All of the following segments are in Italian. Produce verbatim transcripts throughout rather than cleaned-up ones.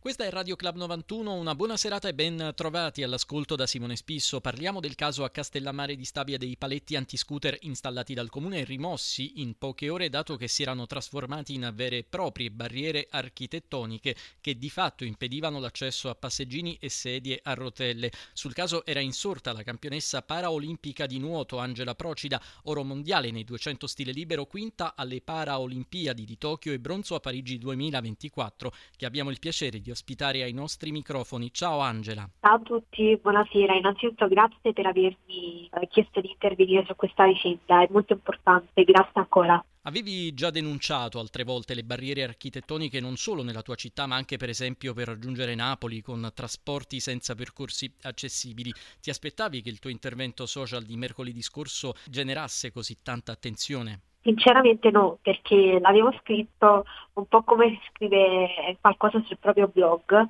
Questa è Radio Club novantuno, una buona serata e ben trovati all'ascolto da Simone Spisso. Parliamo del caso a Castellammare di Stabia dei paletti antiscooter installati dal comune e rimossi in poche ore dato che si erano trasformati in vere e proprie barriere architettoniche che di fatto impedivano l'accesso a passeggini e sedie a rotelle. Sul caso era insorta la campionessa paraolimpica di nuoto Angela Procida, oro mondiale nei duecento stile libero, quinta alle Paraolimpiadi di Tokyo e bronzo a Parigi duemilaventiquattro, che abbiamo il piacere di ospitare ai nostri microfoni. Ciao Angela. Ciao a tutti, buonasera. Innanzitutto grazie per avermi eh, chiesto di intervenire su questa vicenda, è molto importante, grazie ancora. Avevi già denunciato altre volte le barriere architettoniche non solo nella tua città, ma anche per esempio per raggiungere Napoli con trasporti senza percorsi accessibili. Ti aspettavi che il tuo intervento social di mercoledì scorso generasse così tanta attenzione? Sinceramente no, perché l'avevo scritto un po' come si scrive qualcosa sul proprio blog,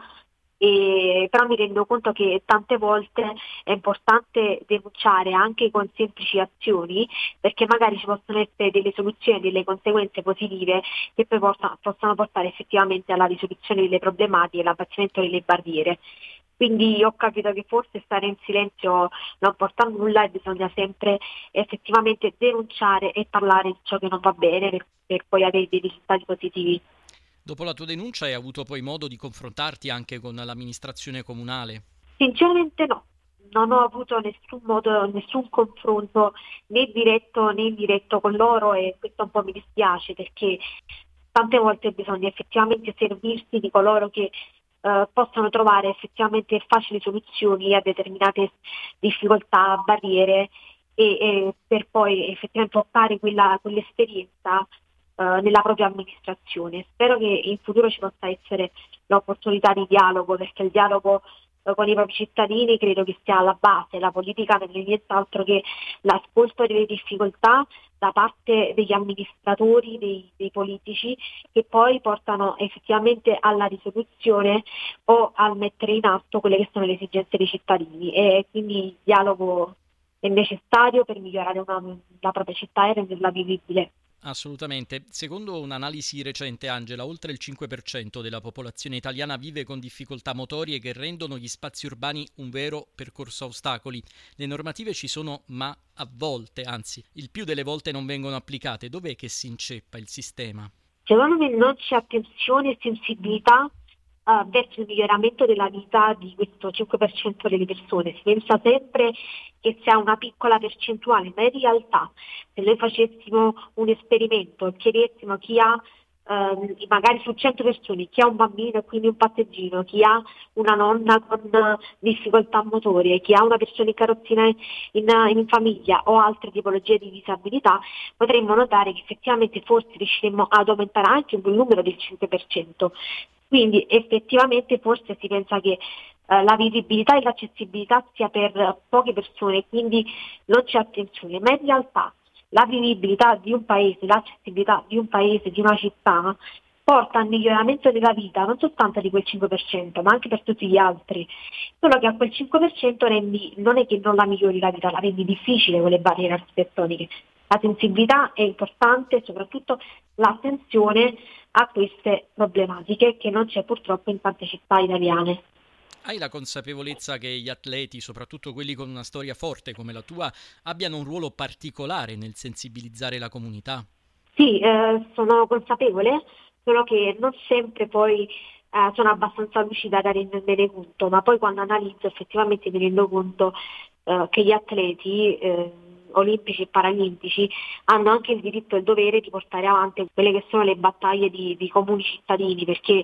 e però mi rendo conto che tante volte è importante denunciare anche con semplici azioni, perché magari ci possono essere delle soluzioni, delle conseguenze positive che poi porta- possono portare effettivamente alla risoluzione delle problematiche e all'abbattimento delle barriere. Quindi ho capito che forse stare in silenzio non porta a nulla e bisogna sempre effettivamente denunciare e parlare di ciò che non va bene per, per poi avere dei risultati positivi. Dopo la tua denuncia hai avuto poi modo di confrontarti anche con l'amministrazione comunale? Sinceramente no, non ho avuto nessun modo, nessun confronto né diretto né indiretto con loro, e questo un po' mi dispiace, perché tante volte bisogna effettivamente servirsi di coloro che eh, possono trovare effettivamente facili soluzioni a determinate difficoltà, barriere, e, e per poi effettivamente portare quella, quell'esperienza eh, nella propria amministrazione. Spero che in futuro ci possa essere l'opportunità di dialogo, perché il dialogo eh, con i propri cittadini credo che sia alla base. La politica non è nient'altro che l'ascolto delle difficoltà da parte degli amministratori, dei, dei politici, che poi portano effettivamente alla risoluzione o al mettere in atto quelle che sono le esigenze dei cittadini, e quindi il dialogo è necessario per migliorare una, la propria città e renderla vivibile. Assolutamente. Secondo un'analisi recente, Angela, oltre il cinque per cento della popolazione italiana vive con difficoltà motorie che rendono gli spazi urbani un vero percorso a ostacoli. Le normative ci sono, ma a volte, anzi, il più delle volte non vengono applicate. Dov'è che si inceppa il sistema? Secondo me non c'è attenzione e sensibilità eh, verso il miglioramento della vita di questo cinque per cento delle persone. Si pensa sempre che sia una piccola percentuale, ma in realtà se noi facessimo un esperimento e chiedessimo chi ha, ehm, magari su cento persone, chi ha un bambino e quindi un passeggino, chi ha una nonna con eh, difficoltà motorie, chi ha una persona in carrozzina in, in famiglia o altre tipologie di disabilità, potremmo notare che effettivamente forse riusciremmo ad aumentare anche il numero del cinque per cento. Quindi effettivamente forse si pensa che eh, la visibilità e l'accessibilità sia per poche persone, quindi non c'è attenzione, ma in realtà la vivibilità di un paese, l'accessibilità di un paese, di una città, porta al miglioramento della vita non soltanto di quel cinque per cento, ma anche per tutti gli altri. Solo che a quel cinque per cento rendi, non è che non la migliori la vita, la rendi difficile con le barriere architettoniche. La sensibilità è importante e soprattutto l'attenzione a queste problematiche che non c'è purtroppo in tante città italiane. Hai la consapevolezza che gli atleti, soprattutto quelli con una storia forte come la tua, abbiano un ruolo particolare nel sensibilizzare la comunità? Sì, eh, sono consapevole, solo che non sempre poi eh, sono abbastanza lucida da rendermene conto, ma poi quando analizzo effettivamente mi rendo conto eh, che gli atleti eh, olimpici e paralimpici hanno anche il diritto e il dovere di portare avanti quelle che sono le battaglie di, di comuni cittadini, perché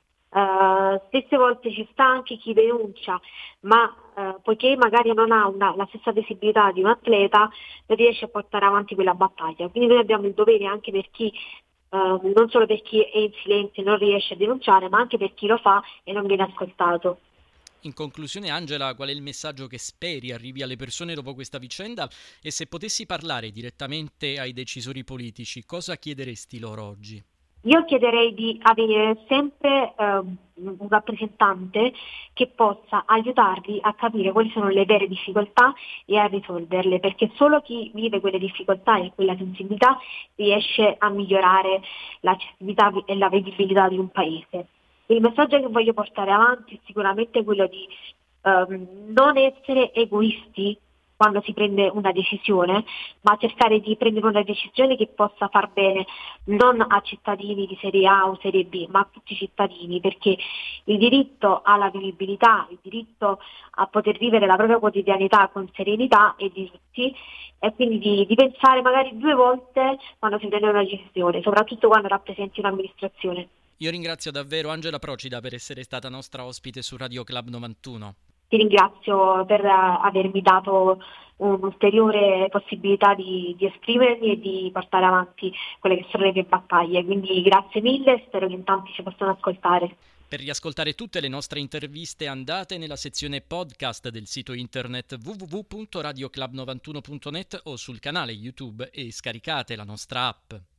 eh, spesse volte ci sta anche chi denuncia, ma eh, poiché magari non ha una- la stessa visibilità di un atleta, non riesce a portare avanti quella battaglia. Quindi noi abbiamo il dovere anche per chi, eh, non solo per chi è in silenzio e non riesce a denunciare, ma anche per chi lo fa e non viene ascoltato. In conclusione, Angela, qual è il messaggio che speri arrivi alle persone dopo questa vicenda? E se potessi parlare direttamente ai decisori politici, cosa chiederesti loro oggi? Io chiederei di avere sempre eh, un rappresentante che possa aiutarli a capire quali sono le vere difficoltà e a risolverle, perché solo chi vive quelle difficoltà e quella sensibilità riesce a migliorare l'accessibilità e la vedibilità di un paese. Il messaggio che voglio portare avanti è sicuramente quello di ehm, non essere egoisti quando si prende una decisione, ma cercare di prendere una decisione che possa far bene non a cittadini di serie A o serie B, ma a tutti i cittadini, perché il diritto alla vivibilità, il diritto a poter vivere la propria quotidianità con serenità è di tutti, e quindi di, di pensare magari due volte quando si prende una decisione, soprattutto quando rappresenti un'amministrazione. Io ringrazio davvero Angela Procida per essere stata nostra ospite su Radio Club novantuno. Ti ringrazio per eh, avermi dato un'ulteriore possibilità di, di esprimermi e di portare avanti quelle che sono le mie battaglie. Quindi grazie mille, spero che in tanti ci possano ascoltare. Per riascoltare tutte le nostre interviste andate nella sezione podcast del sito internet w w w punto radio club novantuno punto net o sul canale YouTube e scaricate la nostra app.